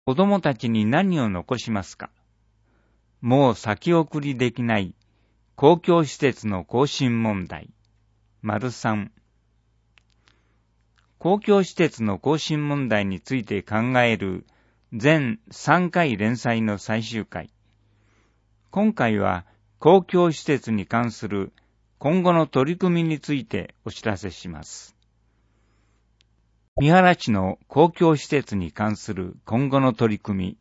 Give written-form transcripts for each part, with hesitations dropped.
子供たちに何を残しますか？もう先送りできない公共施設の更新問題。3、公共施設の更新問題について考える全3回連載の最終回。今回は公共施設に関する今後の取り組みについてお知らせします。三原市の公共施設に関する今後の取り組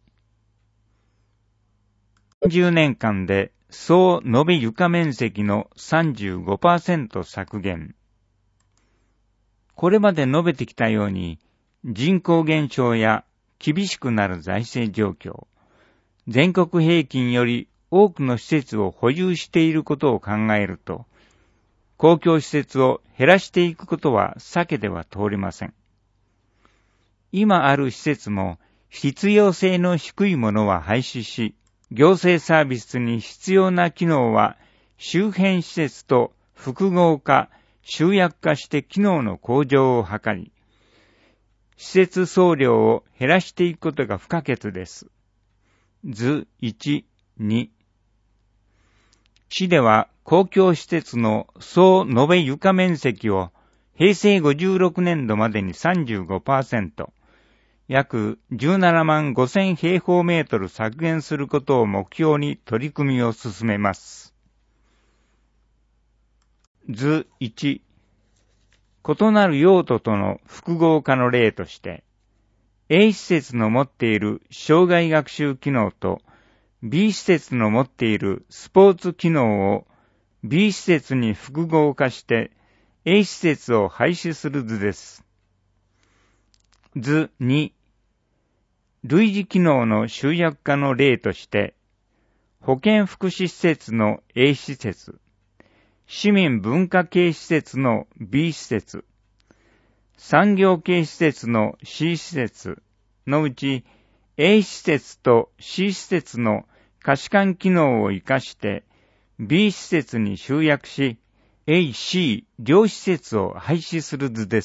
み。10年間で総延べ床面積の 35% 削減。これまで述べてきたように、人口減少や厳しくなる財政状況、全国平均より多くの施設を保有していることを考えると、公共施設を減らしていくことは避けては通れません。今ある施設も必要性の低いものは廃止し、行政サービスに必要な機能は周辺施設と複合化、集約化して機能の向上を図り、施設総量を減らしていくことが不可欠です。図1、2。市では公共施設の総延べ床面積を平成56年度までに 35%、約17万5000平方メートル削減することを目標に取り組みを進めます。図1、異なる用途との複合化の例として、A 施設の持っている障害学習機能と B 施設の持っているスポーツ機能を B 施設に複合化して A 施設を廃止する図です。図2、類似機能の集約化の例として、保健福祉施設の A 施設、市民文化系施設の B 施設、産業系施設の C 施設のうち A 施設と C 施設の可視化機能を活かして B 施設に集約し A、C 両施設を廃止する図です。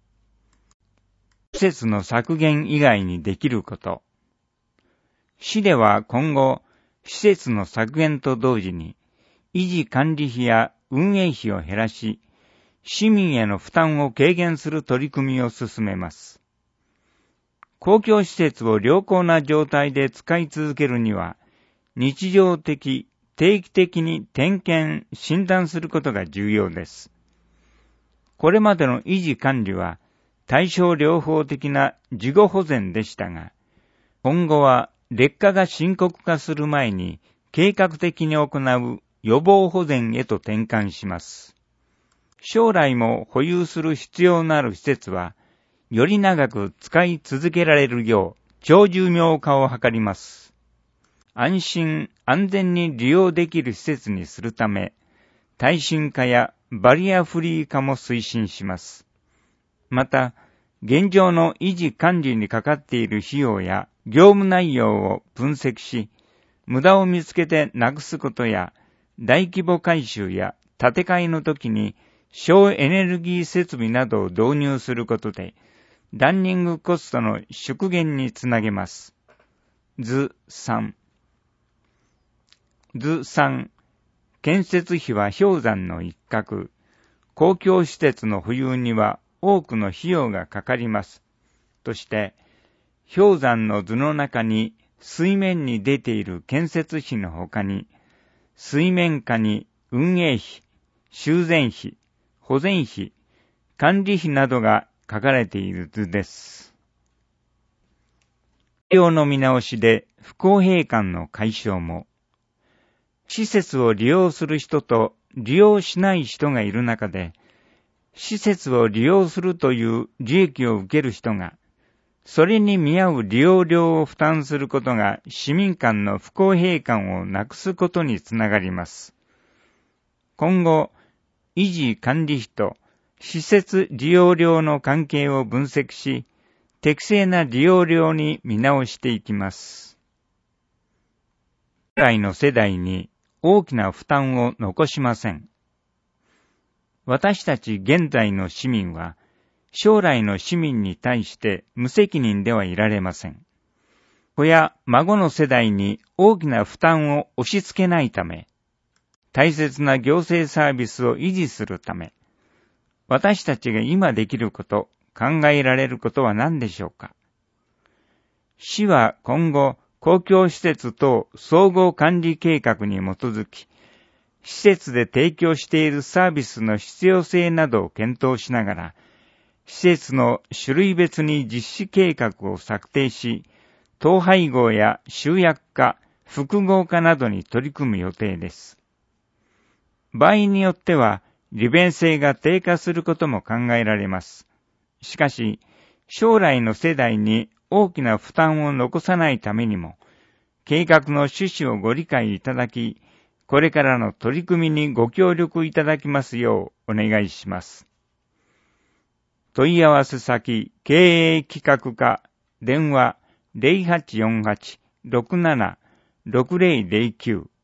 施設の削減以外にできること。市では今後、施設の削減と同時に、維持管理費や運営費を減らし、市民への負担を軽減する取り組みを進めます。公共施設を良好な状態で使い続けるには、日常的、定期的に点検、診断することが重要です。これまでの維持管理は、対症療法的な事後保全でしたが、今後は劣化が深刻化する前に計画的に行う予防保全へと転換します。将来も保有する必要のある施設は、より長く使い続けられるよう長寿命化を図ります。安心・安全に利用できる施設にするため、耐震化やバリアフリー化も推進します。また、現状の維持管理にかかっている費用や業務内容を分析し、無駄を見つけてなくすことや、大規模改修や建て替えの時に省エネルギー設備などを導入することで、ランニングコストの縮減につなげます。図3。図3。建設費は氷山の一角。公共施設の保有には多くの費用がかかります。として、氷山の図の中に水面に出ている建設費の他に、水面下に運営費、修繕費、保全費、管理費などが書かれている図です。利用の見直しで不公平感の解消も、施設を利用する人と利用しない人がいる中で、施設を利用するという利益を受ける人が、それに見合う利用料を負担することが市民間の不公平感をなくすことにつながります。今後、維持管理費と施設利用料の関係を分析し、適正な利用料に見直していきます。将来の世代に大きな負担を残しません。私たち現在の市民は、将来の市民に対して無責任ではいられません。 子や孫の世代に大きな負担を押し付けないため、大切な行政サービスを維持するため、私たちが今できること、考えられることは何でしょうか。市は今後、公共施設等総合管理計画に基づき、施設で提供しているサービスの必要性などを検討しながら、施設の種類別に実施計画を策定し、統廃合や集約化、複合化などに取り組む予定です。場合によっては、利便性が低下することも考えられます。しかし、将来の世代に大きな負担を残さないためにも、計画の趣旨をご理解いただき、これからの取り組みにご協力いただきますようお願いします。問い合わせ先、経営企画課、電話 0848-67-6009